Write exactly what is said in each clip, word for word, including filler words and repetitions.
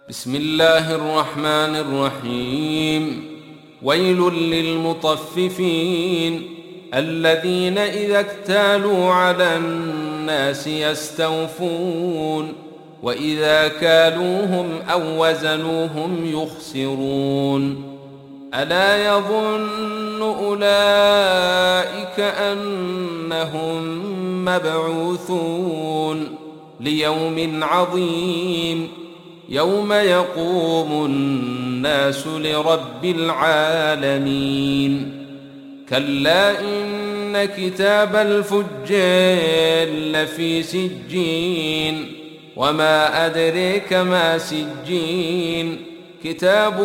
بسم الله الرحمن الرحيم. ويل للمطففين الذين إذا اكتالوا على الناس يستوفون وإذا كالوهم أو وزنوهم يخسرون. ألا يظن أولئك أنهم مبعوثون ليوم عظيم يوم يقوم الناس لرب العالمين. كلا إن كتاب الفجار لفي سجين وما أدريك ما سجين كتاب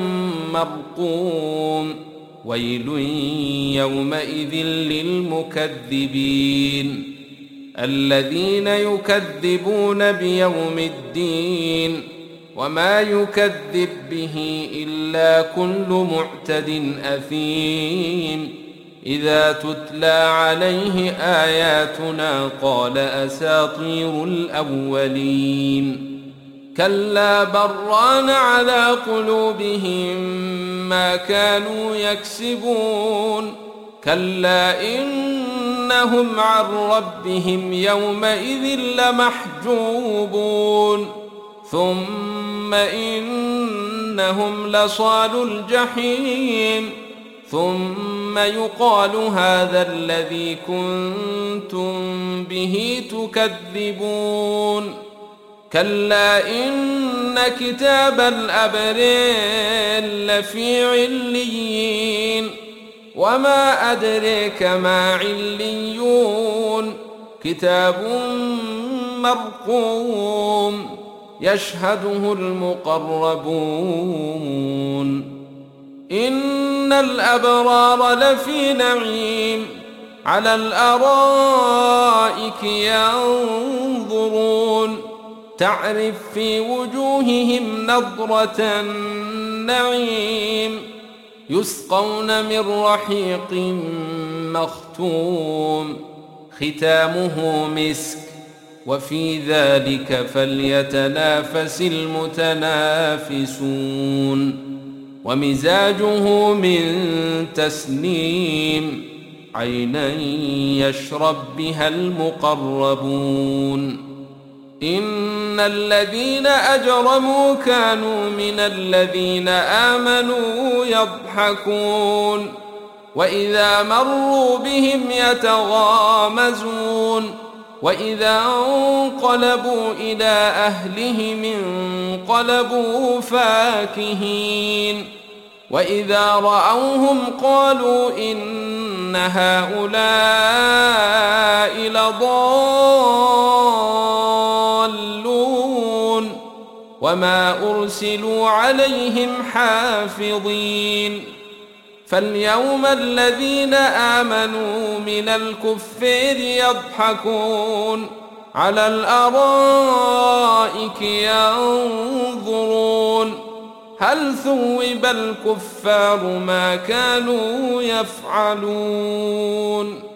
مرقوم. ويل يومئذ للمكذبين الذين يكذبون بيوم الدين وما يكذب به إلا كل معتد أثيم إذا تتلى عليه آياتنا قال أساطير الأولين. كلا بران على قلوبهم ما كانوا يكسبون. كلا إنهم عن ربهم يومئذ لمحجوبون ثم إنهم لصالو الجحيم ثم يقال هذا الذي كنتم به تكذبون. كلا إن كتاب الأبرار لفي عليين وما أدريك ما عليون كتاب مرقوم يشهده المقربون. إن الأبرار لفي نعيم على الأرائك ينظرون تعرف في وجوههم نضرة النعيم يسقون من رحيق مختوم ختامه مسك وفي ذلك فليتنافس المتنافسون. ومزاجه من تسنيم عينا يشرب بها المقربون. إن الذين أجرموا كانوا من الذين آمنوا يضحكون وإذا مروا بهم يتغامزون وإذا انقلبوا إلى أهلهم انقلبوا فاكهين وإذا رأوهم قالوا إن هؤلاء لضالون وما أرسلوا عليهم حافظين. فاليوم الذين آمنوا من الكفار يضحكون على الأرائك ينظرون هل ثوب الكفار ما كانوا يفعلون.